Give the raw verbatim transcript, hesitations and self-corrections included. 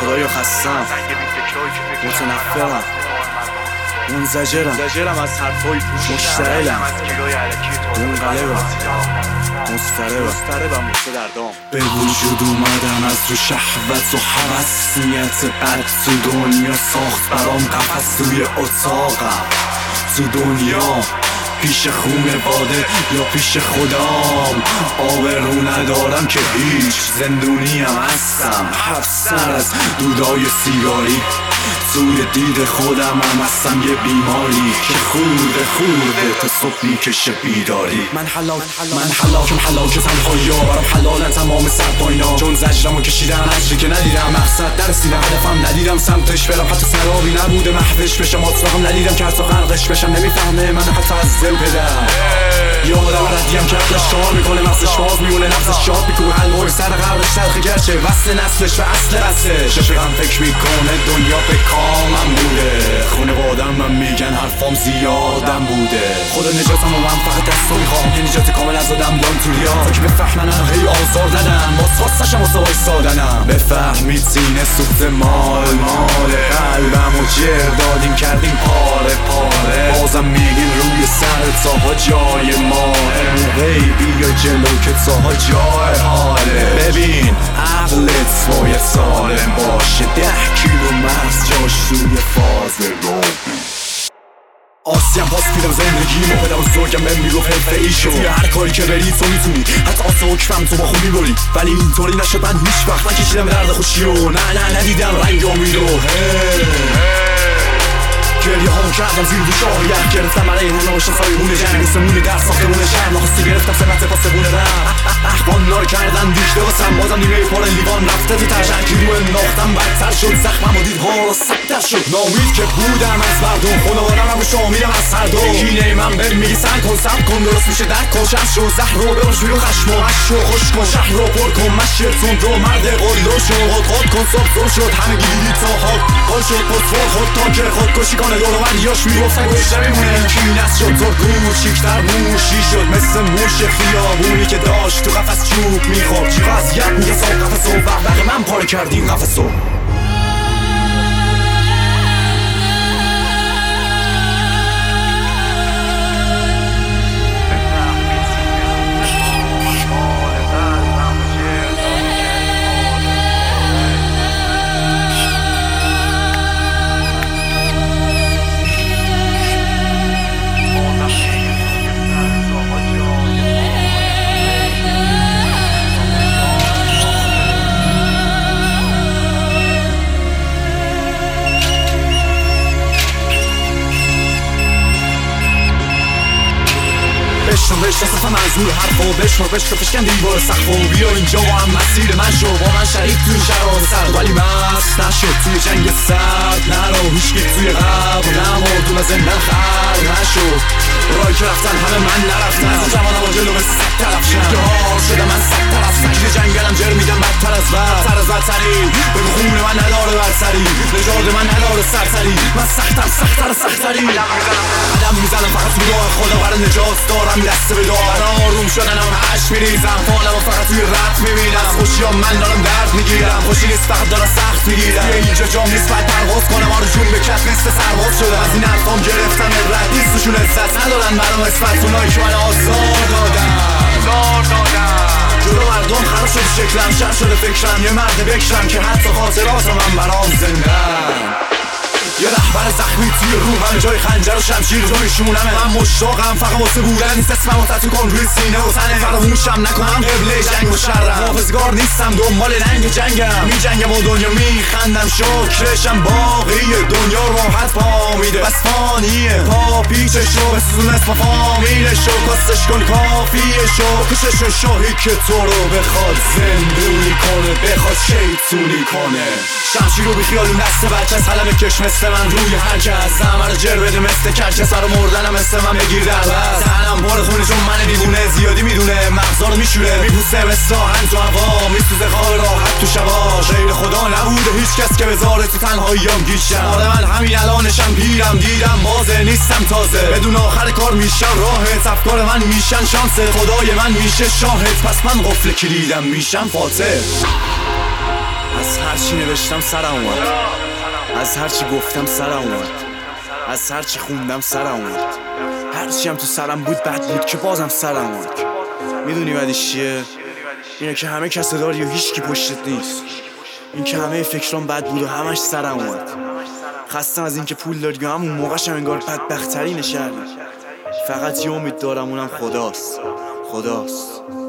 خدایا خستم، متنفرم، منزجرم، مشتعلم، منقلبم، مضطربم، به وجود اومدم از رو شهوت و هوس، نیت بد تو دنیا ساخت برام قفس. توی اتاقم تو دنیا پیش خونواده یا پیش خدام آبرو ندارم که هیچ، زندونیم هستم، هفت سر از دودای سیگاری. توی دید خودم هم هستم یه بیماری که خورده خورده تا صبح میکشه بیداری. من حلاک من حلاکم حلاک تنهایی ها برام حلالن تمام سرپاینا، چون زجرمو کشیدم اجری که ندیدم، مقصد نرسیدم، هدفم ندیدم سمتش برم، حتی سرابی نبوده محوش بشم، مطلقم ندیدم که حتی غرقش بشم. نمیفهمه من حتی از دل پدرم یادم ردیم که عقلش کار میکنه، مغزش باز میمونه، نفسش شاد میکنه، حلوای سر قبرش تلخه گرچه وصل نسلش و اصل رسش. رفیقم فکر میکنه دنیا به کامم بوده، خونوادم من میگن حرفام زیادم بوده. خدا نجاتم و من فقط دستو میخوام، یه نجات کامل از آدم لان تو ریا، تا که بفهمنم هی آزار ندن، باز خواستشم واسه وایسادنم. بفهمید سینه سوخت مال مال قلبم و جر دادیم کردیم پاره پاره، بازم میگین روی سر تاها جای ماه، غیبی یا جلو که تاها جای حاله. ببین عقلت باید سالم باشه، ده کیلو مغز جاش توی فاز روبی. آسیم پاس میدم زندگی مو، پدر بزرگم بهم میگفت حرفه ای شو، توی هر کاری که بری تو میتونی، حتی آسه حکمم تو با خون میبری، ولی اینطوری نشد. من هیچ وقت نکشیدم درد خوشی و نه نه ندیدم رنگ امیدو. گریه هامو کردم زیر دوش آهیت، گرفتم برای همه باشم سایبون جنگ، موسمونی در ساختمون شهر، ناخسته گرفتم سمت پاسبون رم، اخوان نار کردن دیشته واسم، بازم نیمه پار لیوان رفته تو ترشن، که رو انداختم بدتر شد، زخمم و دیدها رو سبتر شد. نامید که بودم از مردم، خانوادم هم رو شامیدم از هر دو، کینه من بهم میگی سن کن سب کن، درست میشه در کن شب شو، زهر رو بباش بیرو خشم و عش رو خوش کن، شهر رو پر کن مشیر تون رو مرد قلو شو، خود خود کن صبح زور شد، همه گیدی تا خاک قل شد، پسفور خود تا که خود کشی کنه دور و بریاش میگفتن گوش نمیمونه، کینست شد تو کوچیکتر موشی شد، مثل موش خیابونی که داشت تو قفس چوب میخورد، چی وضعیت میگه سا قفص و بغبغ من پاره کردی این قفصو. بشنو بشنو منظور حرفا و بشنو بشنو فشکن دیوار سقف و بیا اینجا با هم مسیر من شو، با من شریک توی شرار سرد، ولی مست نشد توی جنگ سرد، نرو هیچکی توی قبر نمردون از زندن خر نشد، رای که رفتن همه من نرفتن، از جوانم و جلو مثل سک طرف شن، جهار شده من سک طرف سکر جنگلم جر میدم بدتر از بد، تر از بدتری بگو خون من نداره برسری، نژاد من نداره سرسری، من سختم سختر سختری، قدم میزنم فقط تو راه خدا برای نجات دارم دست به دار، آروم شدنم هش میریزم، فالم و فقط توی رد میبینم، خوشی هم من دارم درد میگیرم، خوشی نیست فقط دارم سخت میگیرم، یه اینجا جام نیست باید پرواز کنم، آرزون به کف مثل سرباز شدم، از این حرفام گرفتم رد نیست توشون عزت ندارن برام اسمت، اونایی که من آزار دادم آزار دادم جلو مردم خراب شده شکلم، شر شده فکرم، یه مرد بکشم که حتی خاطرات من برام زندم، یه رهبر زخمی توی روحم، جای خنجر و شمشیر جای شونمه، من مشتاقم فقط واسه بودن، نیست اسمم و تتو کن روی سینه و تنه، فراموشم نکنم قبله جنگ و شرم، حافظگار نیستم دنبال ننگ جنگم، می جنگم و دنیا میخندم، شکرشم باقی دنیا راحت پا میده، بس فانیه پا پیچشو بسوزون اسم فامیلشو، کستش کن کافیشو، کششو شاهی که تو رو بخواد زندونی کنه، بخواد شیطونی کنه، شمشیر رو بیخیالون دست بچه از حلم کش مثل من روی هر کس، زمه رو جر بده مثل کرکس، رو مردنم مثل من بگیر در بست، تنم بار خونه چون من دیوونه، زیادی میدونه مغزا رو میشوره، میپوسه مثل آهن تو هوا، میسوزه خواه راحت تو شبا، غیر خدا نبوده هیچ کس که بذاره تو تنهاییام گیشم، آره من همین الانشم پیرم، دیدم بازه نیستم تازه، بدون آخر کار میشم راحت، افکار من میشن شانسه، خدای من میشه شاهد، پس من قفل کلیدم میشم فاتح. از هرچی نوشتم سرم اومد، از هرچی گفتم سرم اومد، از هرچی خوندم سرم اومد. هرچی هم تو سرم بود بد بود که بازم سرم اومد. میدونی بعدش چیه؟ اینه که همه کس داری و هیچ کی پشتت نیست. این که همه فکرام بد بود و همش سرم اومد. خستم از این که پول داری و همون موقعش هم انگار بدبخت‌ترین شهری. فقط یه امید دارم، اونم خداست. خداست